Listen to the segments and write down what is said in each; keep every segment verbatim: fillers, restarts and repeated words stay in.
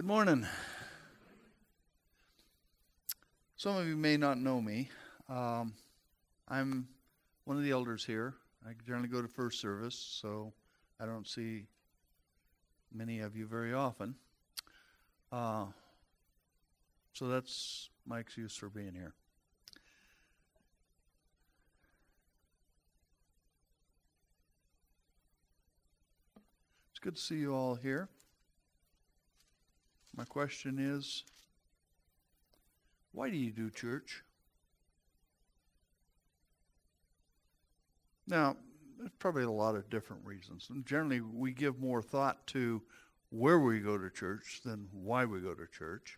Good morning. Some of you may not know me. Um, I'm one of the elders here. I generally go to first service, so I don't see many of you very often. Uh, so that's my excuse for being here. It's good to see you all here. My question is, why do you do church? Now, there's probably a lot of different reasons. And generally, we give more thought to where we go to church than why we go to church.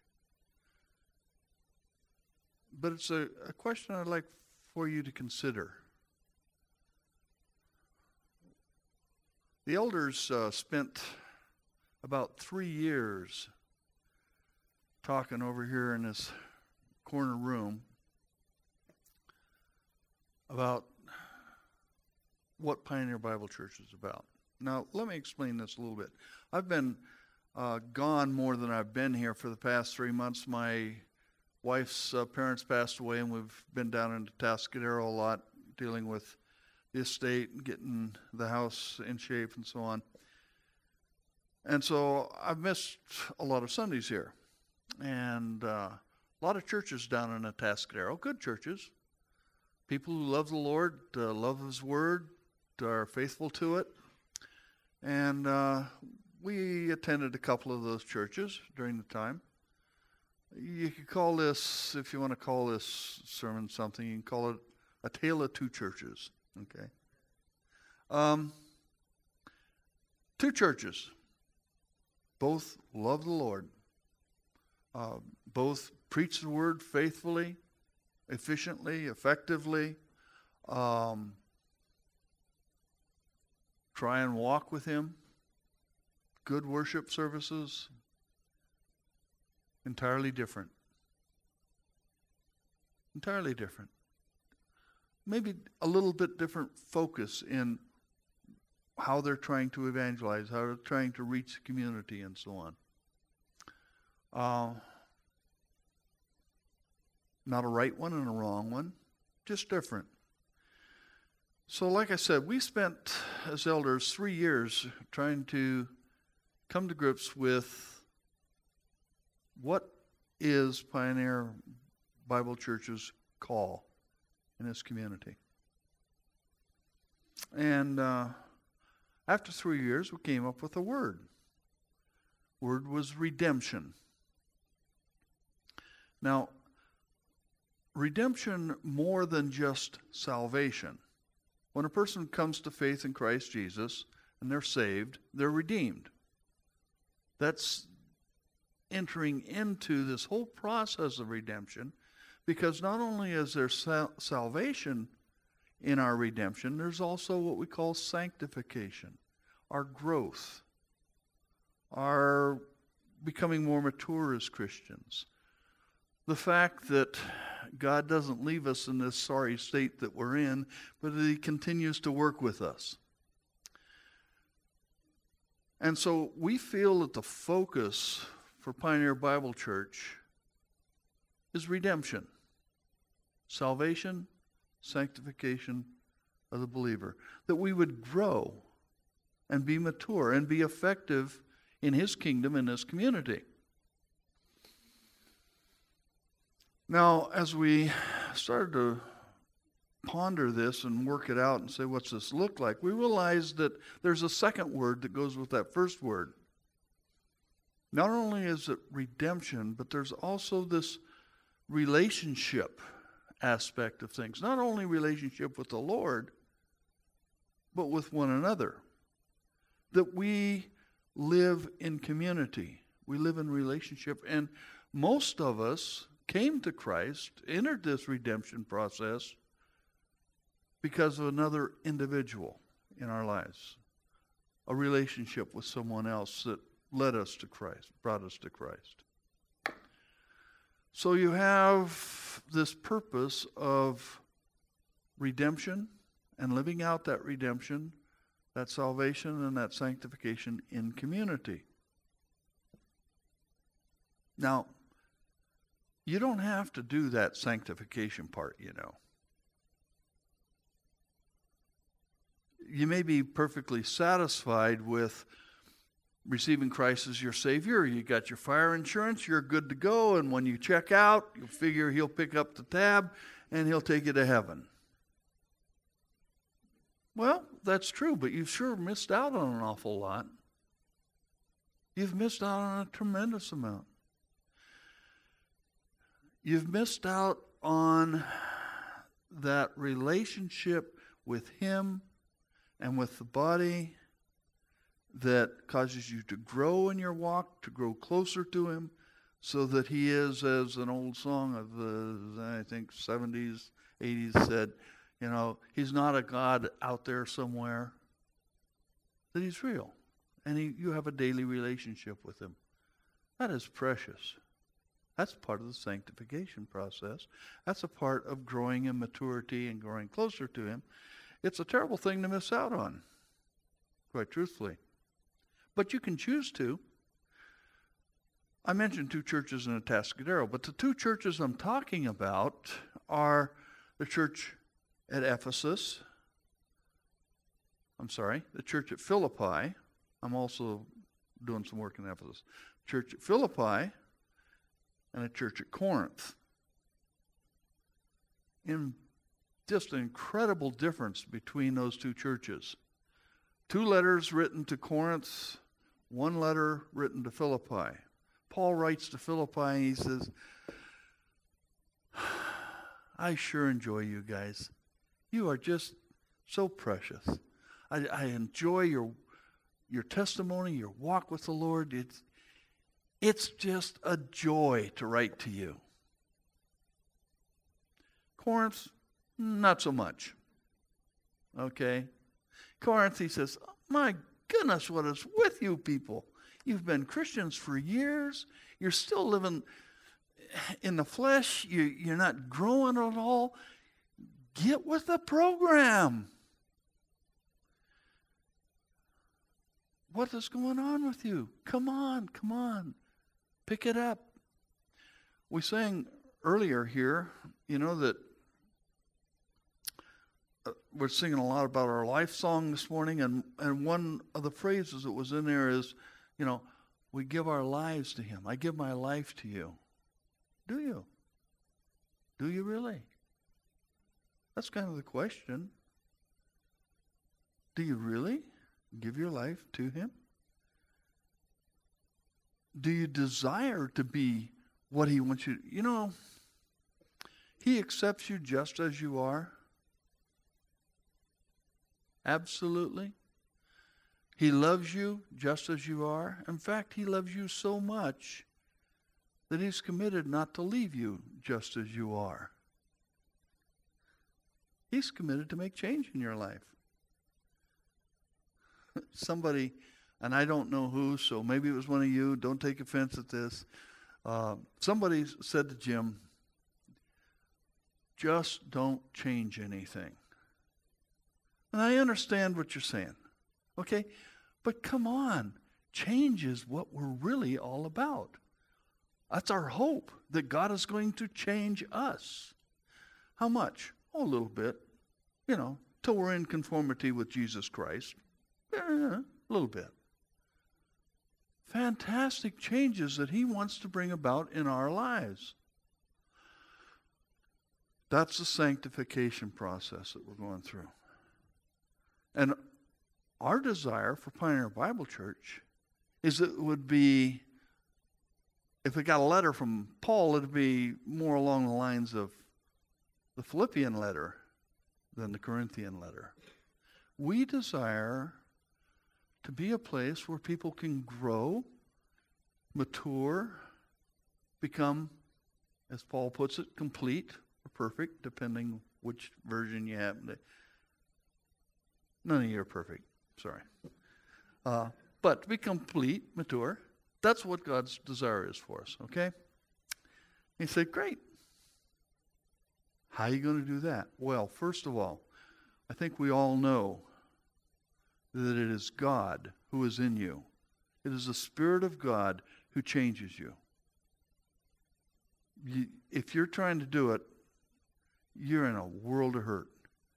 But it's a, a question I'd like for you to consider. The elders uh, spent about three years talking over here in this corner room about what Pioneer Bible Church is about. Now, let me explain this a little bit. I've been uh, gone more than I've been here for the past three months. My wife's uh, parents passed away, and we've been down in Atascadero a lot, dealing with the estate and getting the house in shape and so on. And so I've missed a lot of Sundays here. And uh, a lot of churches down in Atascadero, good churches, people who love the Lord, uh, love His Word, are faithful to it. And uh, we attended a couple of those churches during the time. You could call this, if you want to call this sermon something, you can call it a tale of two churches. Okay. Um, two churches, both love the Lord. Uh, both preach the word faithfully, efficiently, effectively. Um, try and walk with Him. Good worship services. Entirely different. Entirely different. Maybe a little bit different focus in how they're trying to evangelize, how they're trying to reach the community, and so on. Uh, not a right one and a wrong one, just different. So like I said, we spent as elders three years trying to come to grips with what is Pioneer Bible Church's call in this community. And uh, after three years, we came up with a word. Word was redemption. Now, redemption more than just salvation. When a person comes to faith in Christ Jesus and they're saved, they're redeemed. That's entering into this whole process of redemption, because not only is there sal- salvation in our redemption, there's also what we call sanctification, our growth, our becoming more mature as Christians. The fact that God doesn't leave us in this sorry state that we're in, but that He continues to work with us. And so we feel that the focus for Pioneer Bible Church is redemption, salvation, sanctification of the believer. That we would grow and be mature and be effective in His kingdom in this community. Now, as we started to ponder this and work it out and say, what's this look like? We realized that there's a second word that goes with that first word. Not only is it redemption, but there's also this relationship aspect of things. Not only relationship with the Lord, but with one another. That we live in community. We live in relationship. And most of us came to Christ, entered this redemption process because of another individual in our lives. A relationship with someone else that led us to Christ, brought us to Christ. So you have this purpose of redemption and living out that redemption, that salvation and that sanctification in community. Now, you don't have to do that sanctification part, you know. You may be perfectly satisfied with receiving Christ as your Savior. You got your fire insurance, you're good to go, and when you check out, you figure He'll pick up the tab and He'll take you to heaven. Well, that's true, but you've sure missed out on an awful lot. You've missed out on a tremendous amount. You've missed out on that relationship with Him and with the body that causes you to grow in your walk, to grow closer to Him, so that He is, as an old song of the, I think, seventies, eighties said, you know, He's not a God out there somewhere, that He's real. And he, you have a daily relationship with Him. That is precious. That's part of the sanctification process. That's a part of growing in maturity and growing closer to Him. It's a terrible thing to miss out on, quite truthfully. But you can choose to. I mentioned two churches in Atascadero, but the two churches I'm talking about are the church at Ephesus. I'm sorry, the church at Philippi. I'm also doing some work in Ephesus. Church at Philippi and a church at Corinth. In just an incredible difference between those two churches. Two letters written to Corinth, one letter written to Philippi. Paul writes to Philippi and he says, I sure enjoy you guys. You are just so precious. I, I enjoy your your testimony, your walk with the Lord. It's, it's just a joy to write to you. Corinth, not so much. Okay? Corinth, he says, my goodness, what is with you people? You've been Christians for years. You're still living in the flesh. You, you're not growing at all. Get with the program. What is going on with you? Come on, come on. Pick it up. We sang earlier here, you know, that uh, we're singing a lot about our life song this morning, and, and one of the phrases that was in there is, you know, we give our lives to Him. I give my life to you. Do you? Do you really? That's kind of the question. Do you really give your life to Him? Do you desire to be what He wants you to? You know, He accepts you just as you are. Absolutely. He loves you just as you are. In fact, He loves you so much that He's committed not to leave you just as you are. He's committed to make change in your life. Somebody, and I don't know who, so maybe it was one of you, don't take offense at this. Uh, somebody said to Jim, just don't change anything. And I understand what you're saying, okay? But come on, change is what we're really all about. That's our hope, that God is going to change us. How much? Oh, a little bit, you know, till we're in conformity with Jesus Christ. Yeah, a little bit. Fantastic changes that He wants to bring about in our lives. That's the sanctification process that we're going through. And our desire for Pioneer Bible Church is that it would be, if we got a letter from Paul, it would be more along the lines of the Philippian letter than the Corinthian letter. We desire to be a place where people can grow, mature, become, as Paul puts it, complete or perfect, depending which version you happen to. None of you are perfect, sorry. Uh, but to be complete, mature, that's what God's desire is for us, okay? He said, great. How are you going to do that? Well, first of all, I think we all know that it is God who is in you. It is the Spirit of God who changes you. you, if you're trying to do it, you're in a world of hurt.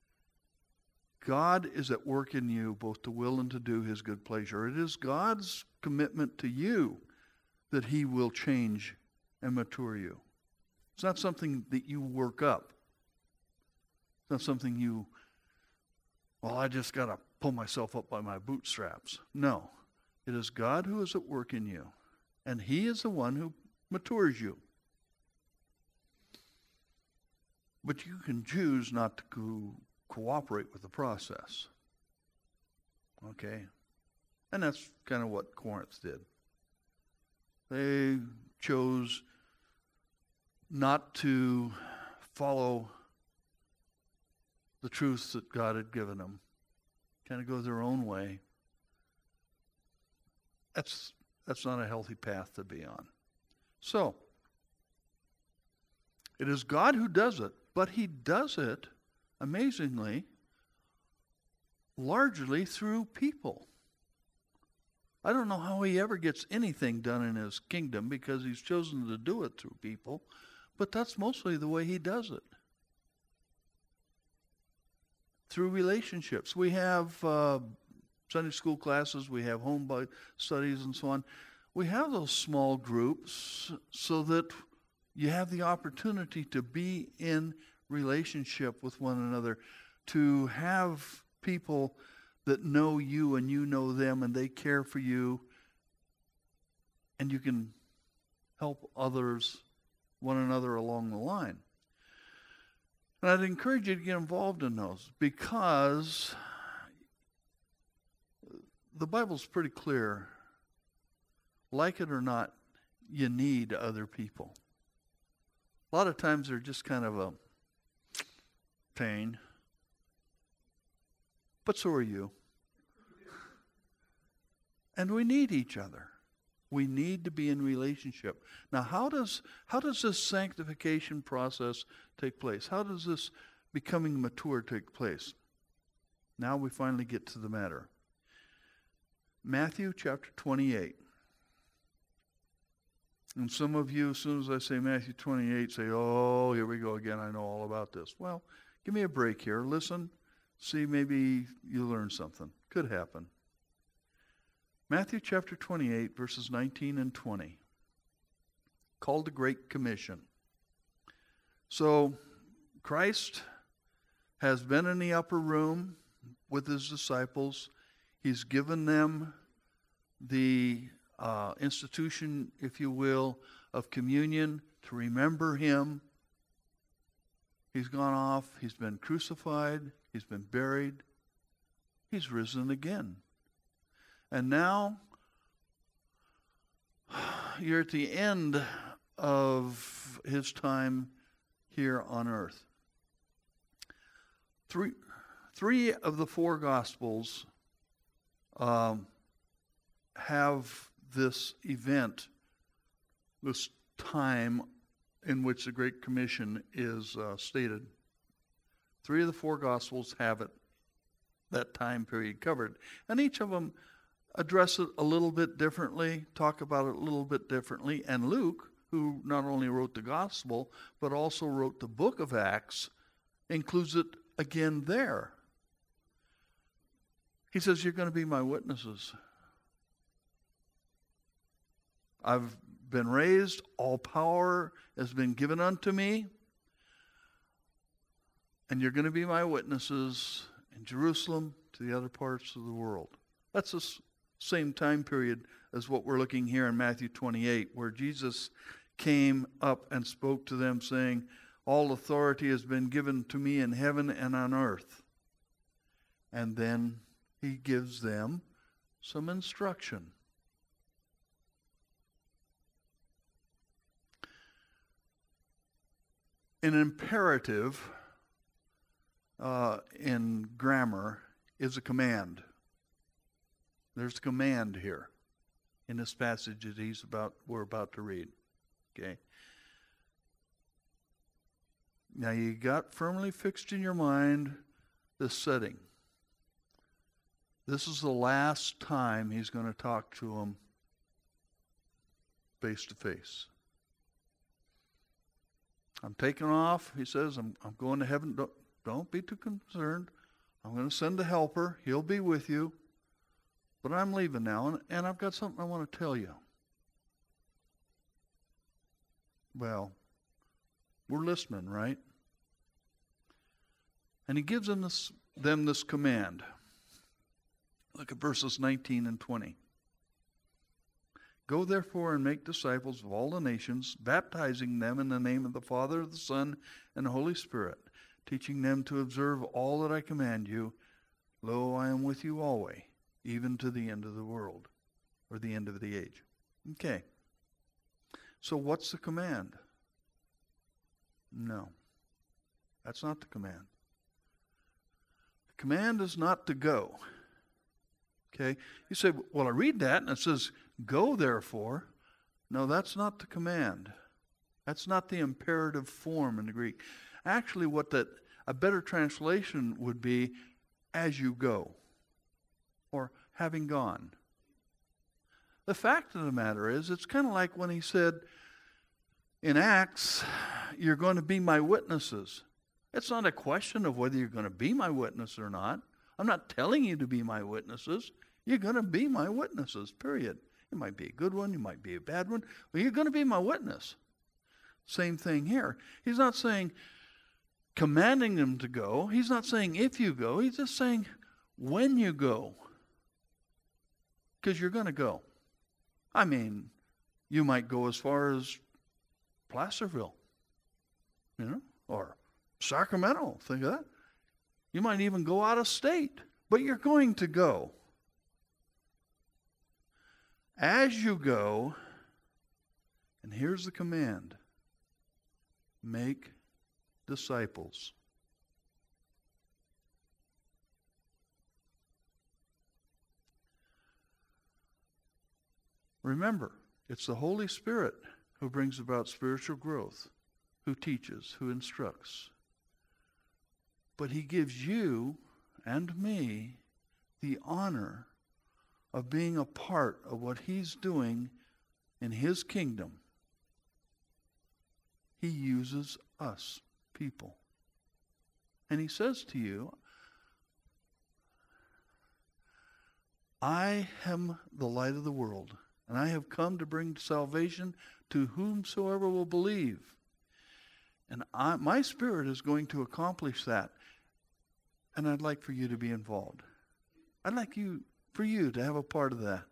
God is at work in you both to will and to do his good pleasure. It is God's commitment to you that he will change and mature you. It's not something that you work up. It's not something you, well, I just got to pull myself up by my bootstraps. No. It is God who is at work in you, and he is the one who matures you. But you can choose not to co- cooperate with the process. Okay? And that's kind of what Corinth did. They chose not to follow the truths that God had given them. Kind of go their own way. That's that's not a healthy path to be on. So, it is God who does it, but he does it, amazingly, largely through people. I don't know how he ever gets anything done in his kingdom because he's chosen to do it through people, but that's mostly the way he does it. Through relationships. We have uh, Sunday school classes, we have home studies and so on. We have those small groups so that you have the opportunity to be in relationship with one another, to have people that know you and you know them and they care for you, and you can help others, one another along the line. And I'd encourage you to get involved in those because the Bible's pretty clear. Like it or not, you need other people. A lot of times they're just kind of a pain. But so are you. And we need each other. We need to be in relationship. Now, how does how does this sanctification process take place? How does this becoming mature take place? Now we finally get to the matter. Matthew chapter twenty-eight. And some of you, as soon as I say Matthew twenty-eight, say, oh, here we go again. I know all about this. Well, give me a break here. Listen. See, maybe you learn something. Could happen. Matthew chapter twenty-eight, verses nineteen and twenty. Called the Great Commission. So, Christ has been in the upper room with his disciples. He's given them the uh, institution, if you will, of communion to remember him. He's gone off. He's been crucified. He's been buried. He's risen again. And now you're at the end of his time here on earth. Three, three of the four Gospels um, have this event, this time in which the Great Commission is uh, stated. Three of the four Gospels have it, that time period covered. And each of them address it a little bit differently, talk about it a little bit differently. And Luke, who not only wrote the Gospel, but also wrote the book of Acts, includes it again there. He says, you're going to be my witnesses. I've been raised. All power has been given unto me. And you're going to be my witnesses in Jerusalem to the other parts of the world. That's the same time period as what we're looking here in Matthew twenty-eight, where Jesus came up and spoke to them saying, all authority has been given to me in heaven and on earth. And then he gives them some instruction. An imperative uh, in grammar is a command. There's a command here in this passage that he's about we're about to read. Okay. Now you got firmly fixed in your mind this setting. This is the last time he's going to talk to them face to face. I'm taking off. He says, I'm, I'm going to heaven. Don't, don't be too concerned. I'm going to send a helper. He'll be with you. But I'm leaving now, and, and I've got something I want to tell you. Well, we're listening, right? And he gives them this, them this command. Look at verses nineteen and twenty. Go therefore and make disciples of all the nations, baptizing them in the name of the Father, the Son, and the Holy Spirit, teaching them to observe all that I command you. Lo, I am with you always, even to the end of the world, or the end of the age. Okay. So what's the command? No. That's not the command. The command is not to go. Okay? You say, well, I read that and it says, go therefore. No, that's not the command. That's not the imperative form in the Greek. Actually, what that a better translation would be, as you go, or having gone. The fact of the matter is, it's kind of like when he said in Acts, you're going to be my witnesses. It's not a question of whether you're going to be my witness or not. I'm not telling you to be my witnesses. You're going to be my witnesses, period. You might be a good one, you might be a bad one, but you're going to be my witness. Same thing here. He's not saying commanding them to go. He's not saying if you go. He's just saying when you go. Because you're going to go. I mean, you might go as far as Placerville, you know, or Sacramento, think of that. You might even go out of state, but you're going to go. As you go, and here's the command, make disciples. Remember, it's the Holy Spirit who brings about spiritual growth, who teaches, who instructs. But he gives you and me the honor of being a part of what he's doing in his kingdom. He uses us, people. And he says to you, I am the light of the world, and I have come to bring salvation to whomsoever will believe. And I, my Spirit is going to accomplish that. And I'd like for you to be involved. I'd like you for you to have a part of that.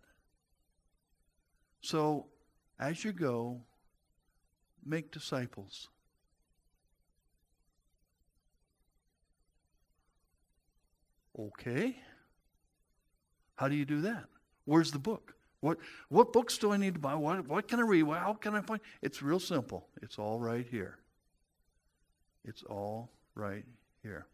So, as you go, make disciples. Okay. How do you do that? Where's the book? What what books do I need to buy? What what can I read? How can I find? It's real simple. It's all right here. It's all right here.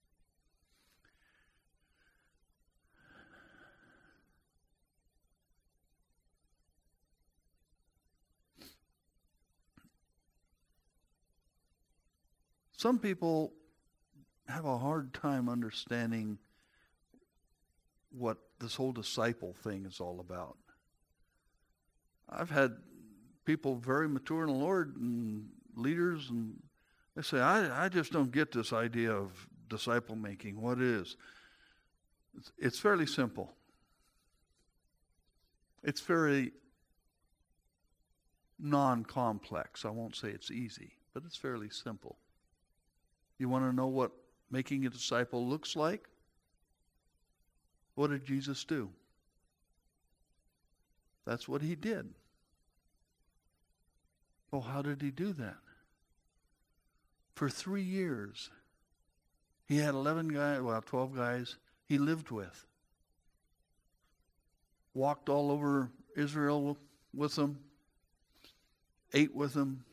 Some people have a hard time understanding what this whole disciple thing is all about. I've had people very mature in the Lord and leaders, and they say, I, I just don't get this idea of disciple making. What it is? It's, it's fairly simple. It's very non-complex. I won't say it's easy, but it's fairly simple. You want to know what making a disciple looks like? What did Jesus do? That's what he did. Well, how did he do that? For three years, he had eleven guys, well, twelve guys he lived with. Walked all over Israel with them, ate with them,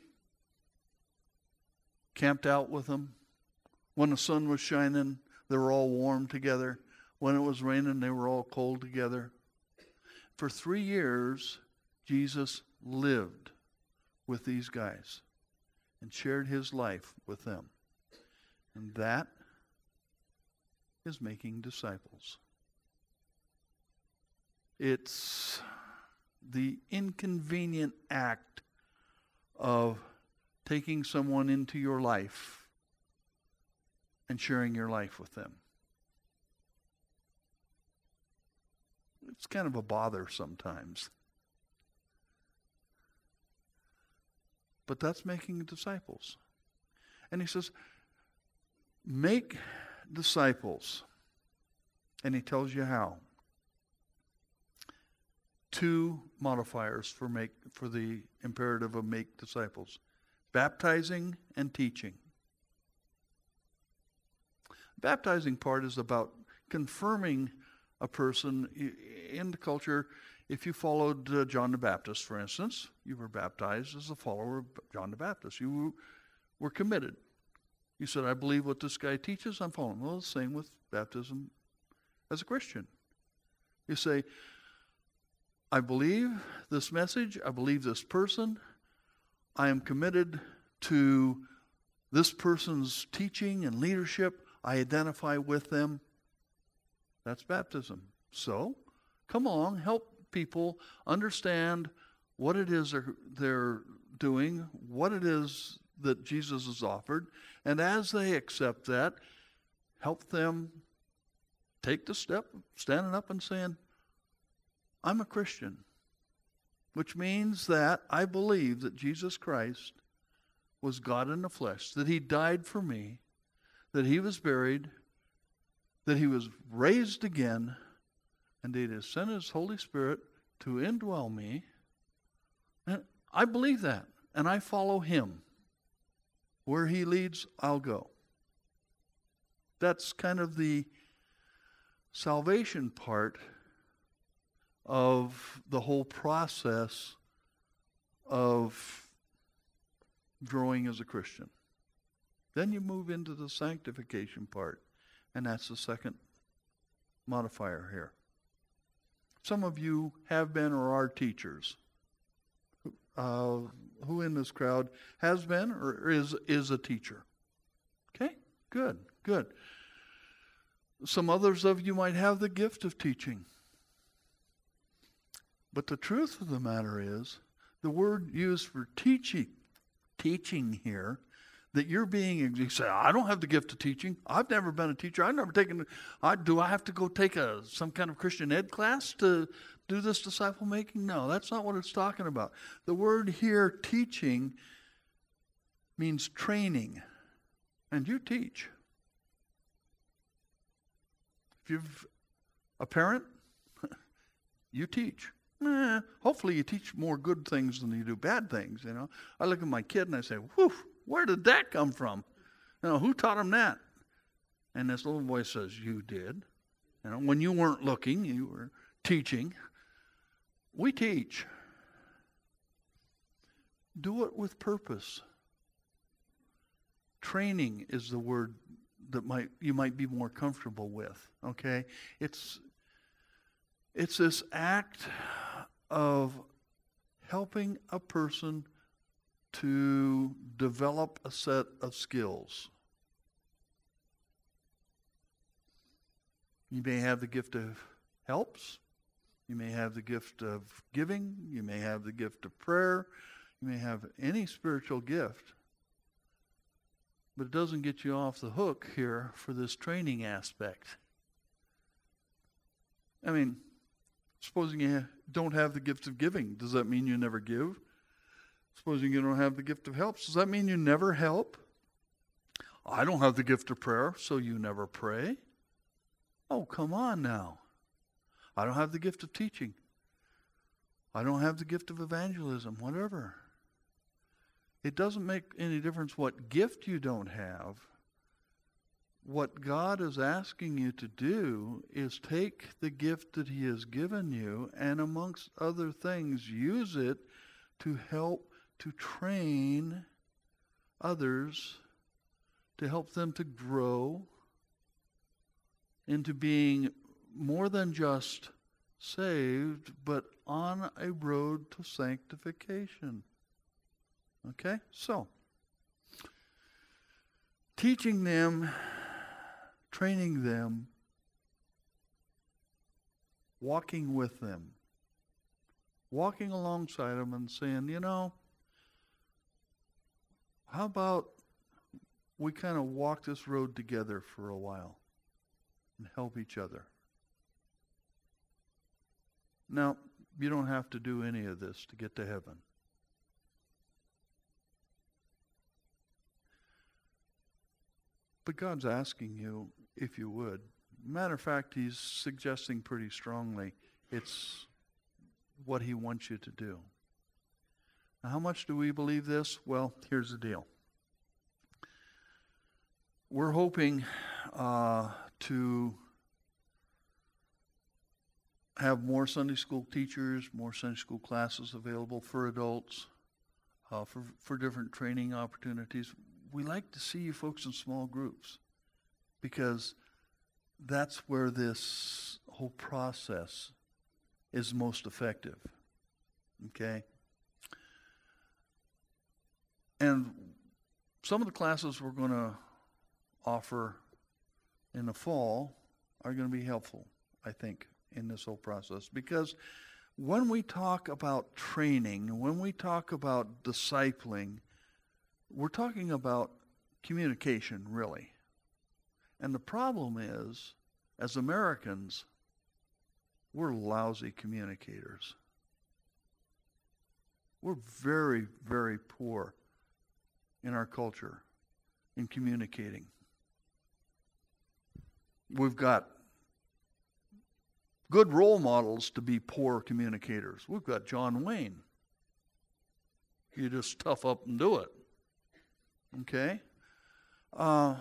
camped out with them. When the sun was shining, they were all warm together. When it was raining, they were all cold together. For three years, Jesus lived with these guys and shared his life with them. And that is making disciples. It's the inconvenient act of taking someone into your life and sharing your life with them. It's kind of a bother sometimes. But that's making disciples. And he says, make disciples. And he tells you how. Two modifiers for make for the imperative of make disciples. Baptizing and teaching. Baptizing part is about confirming a person in the culture. If you followed uh, John the Baptist, for instance, you were baptized as a follower of John the Baptist. You were committed. You said, I believe what this guy teaches, I'm following. Well, the same with baptism as a Christian. You say, I believe this message, I believe this person, I am committed to this person's teaching and leadership, I identify with them. That's baptism. So, come along, help people understand what it is they're, they're doing, what it is that Jesus has offered, and as they accept that, help them take the step, standing up and saying, I'm a Christian, which means that I believe that Jesus Christ was God in the flesh, that he died for me, that he was buried, that he was raised again, and that he has sent his Holy Spirit to indwell me. And I believe that, and I follow him. Where he leads, I'll go. That's kind of the salvation part of the whole process of growing as a Christian. Then you move into the sanctification part, and that's the second modifier here. Some of you have been or are teachers. Uh, who in this crowd has been or is is a teacher? Okay, good, good. Some others of you might have the gift of teaching. But the truth of the matter is, the word used for teaching, teaching here, that you're being, you say, I don't have the gift of teaching. I've never been a teacher. I've never taken, I, do I have to go take a some kind of Christian ed class to do this disciple making? No, that's not what it's talking about. The word here, teaching, means training. And you teach. If you're a parent, you teach. Eh, hopefully you teach more good things than you do bad things, you know. I look at my kid and I say, whew, where did that come from? You know, who taught him that? And this little voice says, you did. You know, when you weren't looking, you were teaching. We teach. Do it with purpose. Training is the word that might you might be more comfortable with. Okay? It's it's this act of helping a person to develop a set of skills. You may have the gift of helps. You may have the gift of giving. You may have the gift of prayer. You may have any spiritual gift. But it doesn't get you off the hook here for this training aspect. I mean, supposing you don't have the gift of giving, does that mean you never give? Supposing you don't have the gift of helps, does that mean you never help? I don't have the gift of prayer, so you never pray? Oh, come on now. I don't have the gift of teaching. I don't have the gift of evangelism, whatever. It doesn't make any difference what gift you don't have. What God is asking you to do is take the gift that he has given you and amongst other things, use it to help to train others, to help them to grow into being more than just saved, but on a road to sanctification. Okay? So, teaching them, training them, walking with them, walking alongside them and saying, you know, how about we kind of walk this road together for a while and help each other? Now, you don't have to do any of this to get to heaven. But God's asking you if you would. Matter of fact, He's suggesting pretty strongly it's what He wants you to do. Now, how much do we believe this? Well, here's the deal. We're hoping uh, to have more Sunday school teachers, more Sunday school classes available for adults, uh, for, for different training opportunities. We like to see you folks in small groups because that's where this whole process is most effective. Okay? And some of the classes we're going to offer in the fall are going to be helpful, I think, in this whole process. Because when we talk about training, when we talk about discipling, we're talking about communication, really. And the problem is, as Americans, we're lousy communicators. We're very, very poor in our culture in communicating. We've got good role models to be poor communicators. We've got John Wayne. You just tough up and do it. Okay? Uh,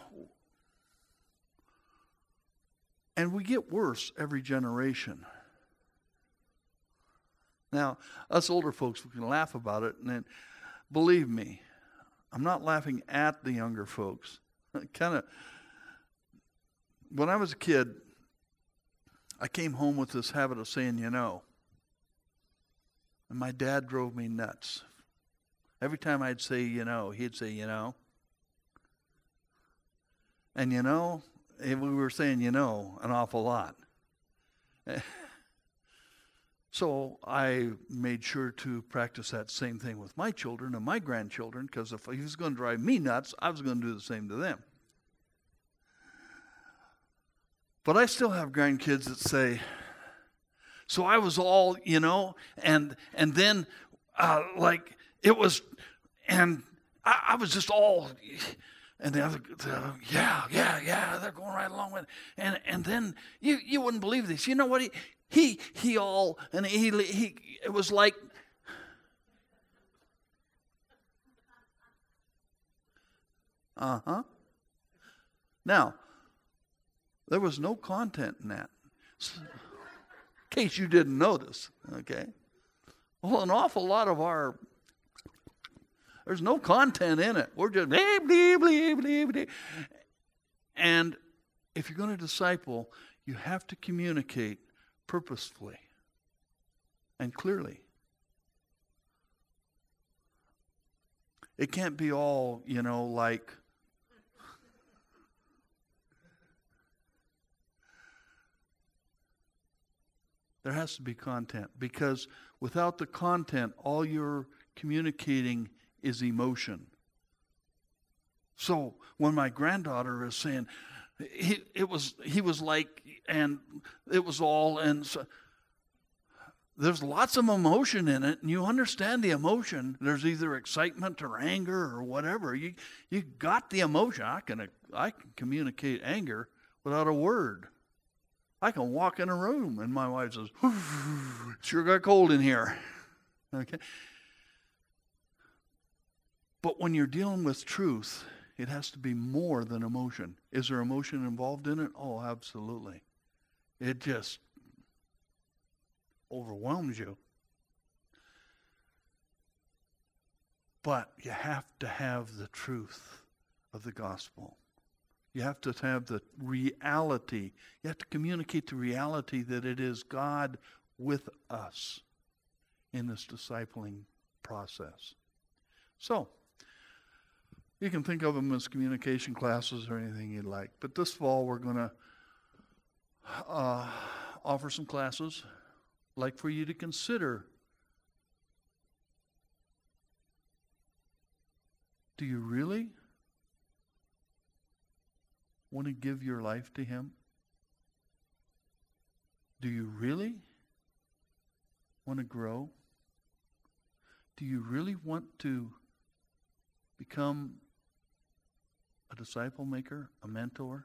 and we get worse every generation. Now, us older folks, we can laugh about it, and then, believe me, I'm not laughing at the younger folks. Kind of, when I was a kid, I came home with this habit of saying, you know. And my dad drove me nuts. Every time I'd say, you know, he'd say, you know. And you know, we were saying, you know, an awful lot. So I made sure to practice that same thing with my children and my grandchildren, because if he was going to drive me nuts, I was going to do the same to them. But I still have grandkids that say, so I was all, you know, and and then uh, like it was, and I, I was just all, and the other, the other, yeah, yeah, yeah, they're going right along with it. And and then you you wouldn't believe this. You know what? He he he all, and he he it was like, uh-huh. Now, there was no content in that. So, in case you didn't notice, okay? Well, an awful lot of our, there's no content in it. We're just, blee, blee, blee, blee, blee. And if you're going to disciple, you have to communicate purposefully and clearly. It can't be all, you know, like, there has to be content, because without the content, all you're communicating is emotion. So when my granddaughter is saying, he, it was, he was like, and it was all, and so, there's lots of emotion in it, and you understand the emotion. There's either excitement or anger or whatever. You you got the emotion. I can I can communicate anger without a word. I can walk in a room and my wife says, sure got cold in here. Okay. But when you're dealing with truth, it has to be more than emotion. Is there emotion involved in it? Oh, absolutely. It just overwhelms you. But you have to have the truth of the gospel. You have to have the reality. You have to communicate the reality that it is God with us in this discipling process. So, you can think of them as communication classes or anything you'd like. But this fall we're going to uh, offer some classes like for you to consider Do you really want to give your life to Him? Do you really want to grow? Do you really want to become a disciple maker, a mentor,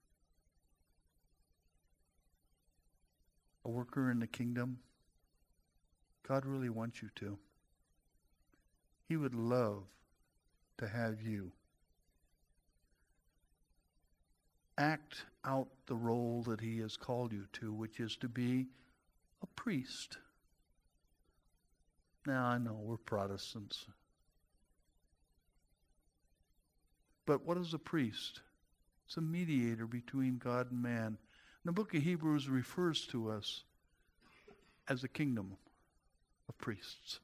a worker in the kingdom? God really wants you to. He would love to have you act out the role that He has called you to, which is to be a priest. Now, I know we're Protestants. But what is a priest? It's a mediator between God and man. And the book of Hebrews refers to us as a kingdom of priests.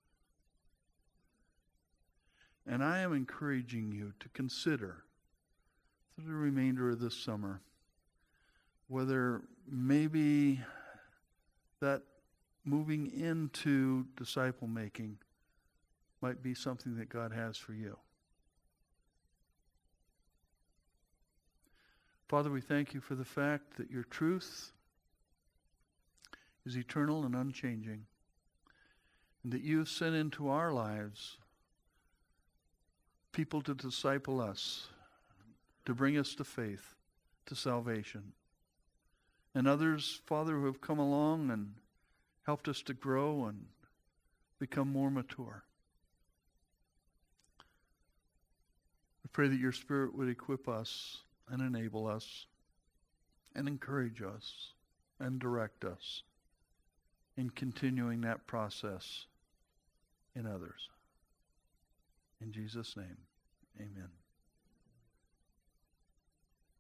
And I am encouraging you to consider through the remainder of this summer whether maybe that moving into disciple making might be something that God has for you. Father, we thank you for the fact that your truth is eternal and unchanging, and that you have sent into our lives people to disciple us, to bring us to faith, to salvation. And others, Father, who have come along and helped us to grow and become more mature. I pray that your Spirit would equip us and enable us and encourage us and direct us in continuing that process in others. In Jesus' name, amen.